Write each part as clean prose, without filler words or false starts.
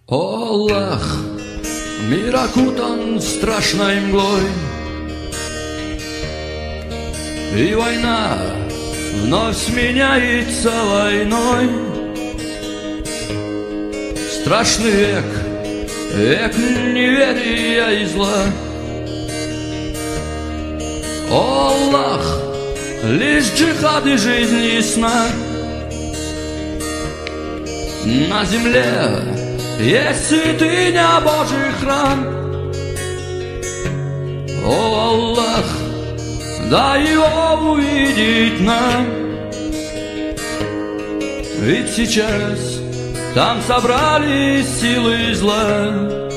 О Аллах, мир окутан страшной мглой, и война вновь сменяется войной. Страшный век, век неверия и зла. О Аллах, лишь джихад и жизнь ясна. На земле есть святыня Божий храм. О Аллах, дай его увидеть нам. Ведь сейчас там собрались силы зла.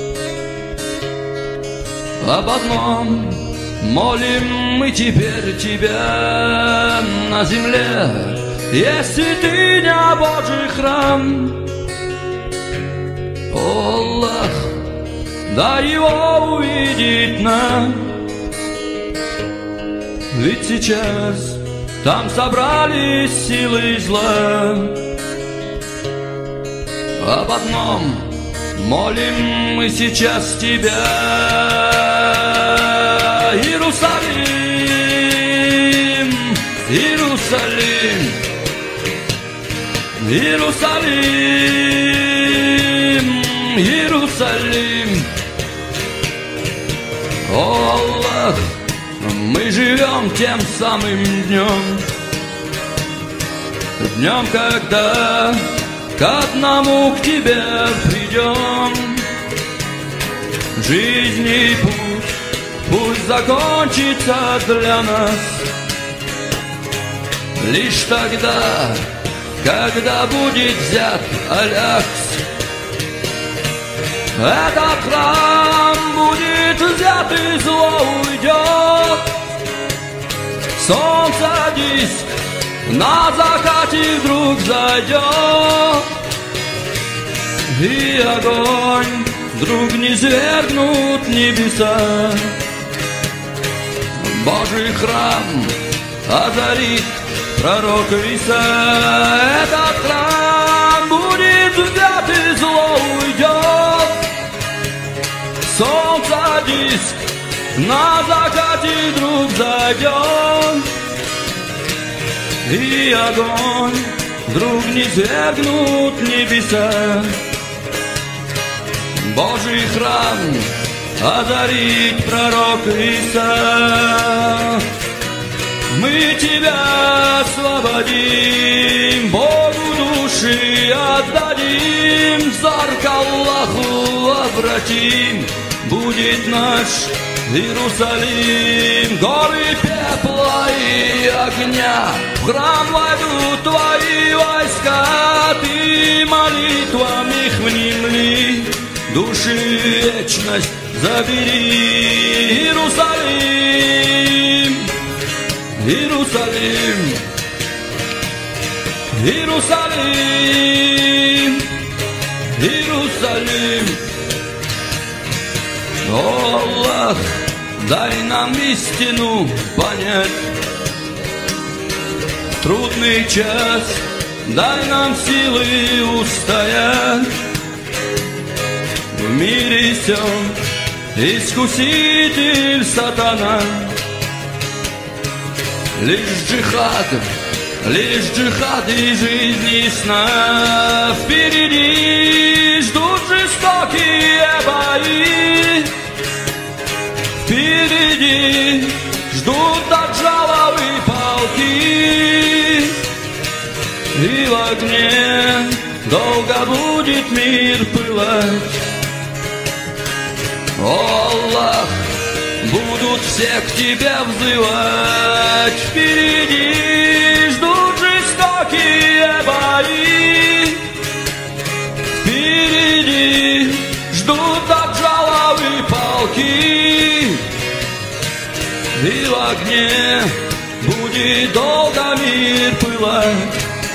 Об одном молим мы теперь тебя. На земле есть святыня Божий храм. О Аллах, дай его увидеть нам. Ведь сейчас там собрались силы зла. Об одном молим мы сейчас тебя. Иерусалим, Иерусалим, Иерусалим, Иерусалим. О Аллах, мы живем тем самым днем, днем, когда к одному к тебе придем. Жизнь и путь, пусть закончится для нас лишь тогда, когда будет взят Аль-Акс. Этот храм будет взят и зло уйдет. Солнце диск на закате вдруг зайдет, и огонь вдруг низвергнут небеса. Божий храм озарит пророк Иса. Этот храм будет взят и зло уйдет. Солнце диск на закате вдруг зайдет, и огонь вдруг низвергнут небеса. Божий храм озарит пророк Иса. Мы тебя освободим, Богу души отдадим, взор к Аллаху обратим. Будет наш Иерусалим. Горы пепла и огня, в храм войдут твои войска. Ты молитвам их внемли, души вечность забери. Иерусалим, Иерусалим, Иерусалим, Иерусалим. О Аллах, дай нам истину понять. Трудный час, дай нам силы устоять. В мире сём искуситель сатана. Лишь джихад и жизнь ясна. Впереди ждут жестокие бои. Впереди ждут даджаловые полки. И в огне долго будет мир пылать. О Аллах, будут все к тебе взывать. Впереди ждут жестокие бои. Впереди ждут даджаловые полки. И в огне будет долго мир пылать.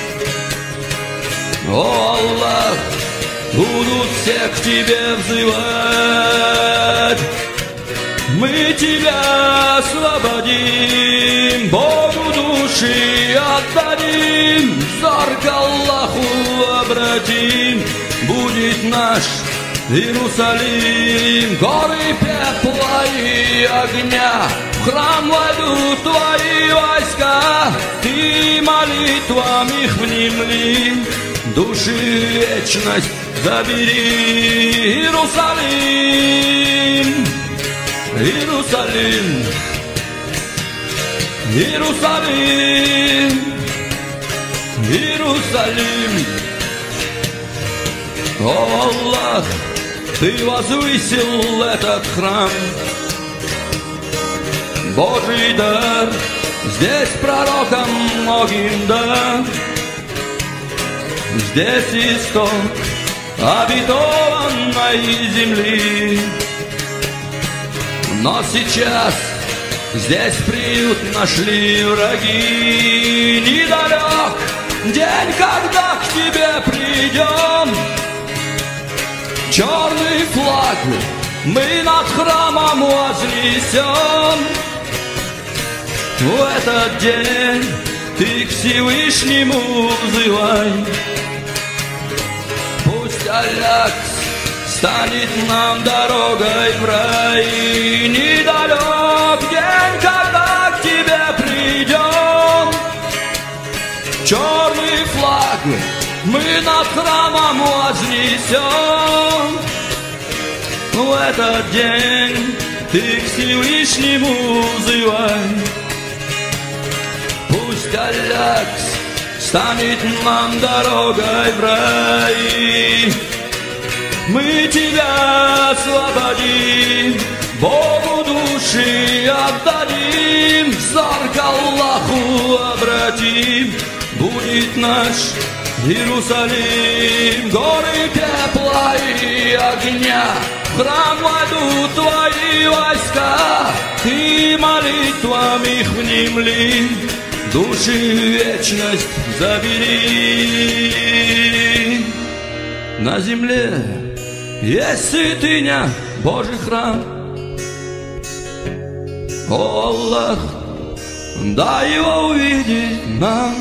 О Аллах, будут все к тебе взывать. Мы тебя освободим, Богу души отдадим, взор к Аллаху обратим. Будет наш Иерусалим, горы пепла и огня, в храм войдут твои войска, ты молитвам их внемли, души вечность забери. Иерусалим, Иерусалим, Иерусалим, Иерусалим. О Аллах, Ты возвысил этот храм, Божий дар, здесь пророкам многим дар, здесь исток обетованной земли. Но сейчас здесь приют нашли враги. Недалек день, когда к тебе придем, черный флаг мы над храмом вознесем. В этот день ты к Всевышнему взывай, пусть Алякс станет нам дорогой в рай. Недалек день, когда к тебе придем, черный флаг мы над храмом вознесем. В этот день ты к Всевышнему взывай, пусть Алякс станет нам дорогой в рай. Мы тебя освободим, Богу души отдадим, взор к Аллаху обратим, будет наш Иерусалим. Горы пепла и огня, в храм войдут твои войска, ты молитвам их внемли, души вечность забери. На земле есть святыня, Божий храм. О Аллах, дай его увидеть нам.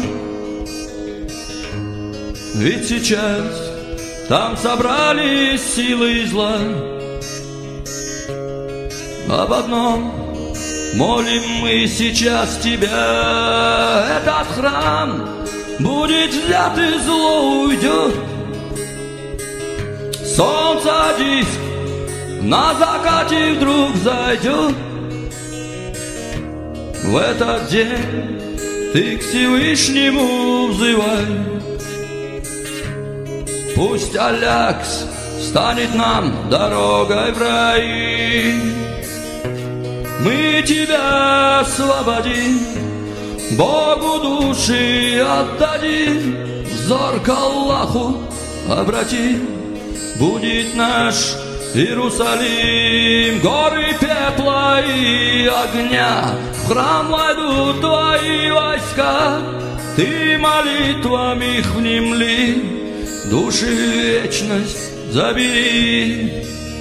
Ведь сейчас там собрались силы зла. Об одном молим мы сейчас тебя, этот храм будет взят и зло уйдет. Солнце диск на закате вдруг зайдет. В этот день ты к Всевышнему взывай, пусть Алякс станет нам дорогой в рай. Мы тебя освободим, Богу души отдадим, взор к Аллаху обратим, будет наш Иерусалим. Горы пепла и огня, в храм войдут твои войска, ты молитвам их внемли, души вечность забери.